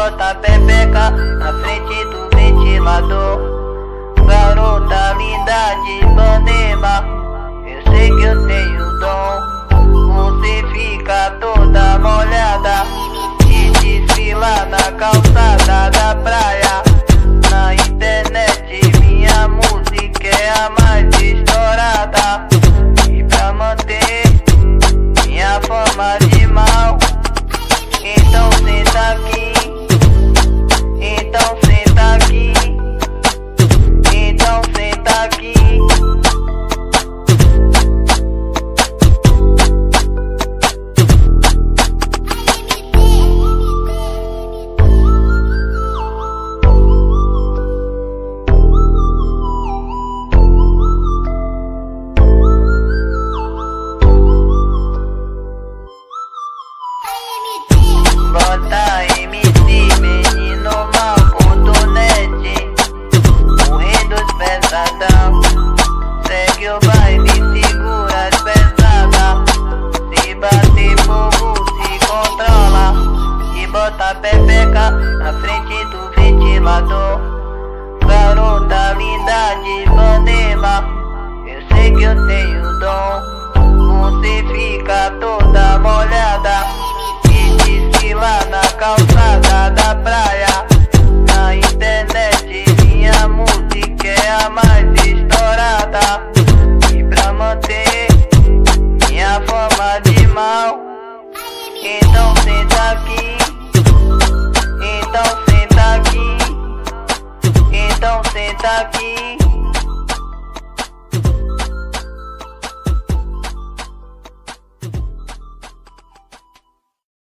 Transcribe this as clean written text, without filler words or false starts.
bota a pepeca na frente do ventilador. Garota linda de Ipanema, eu sei que eu tenho dom. Você fica toda molhada e desfila na calçada da praia. Na internet minha música é a mais estourada. E pra manter minha fama de mal, então senta aqui, então senta aqui, então senta aqui. Bota MC menino mal.net, o rei dos pesadão. Segue o baile, segura as pesadas. Se bater fogo, se controla. E bota a pepeca na frente do ventilador. Garota linda de Ipanema, eu sei que eu tenho dom. Você fica toda molhada lá na calçada da praia. Na internet minha música é a mais estourada. E pra manter minha fama de mal, então senta aqui, então senta aqui, então senta aqui.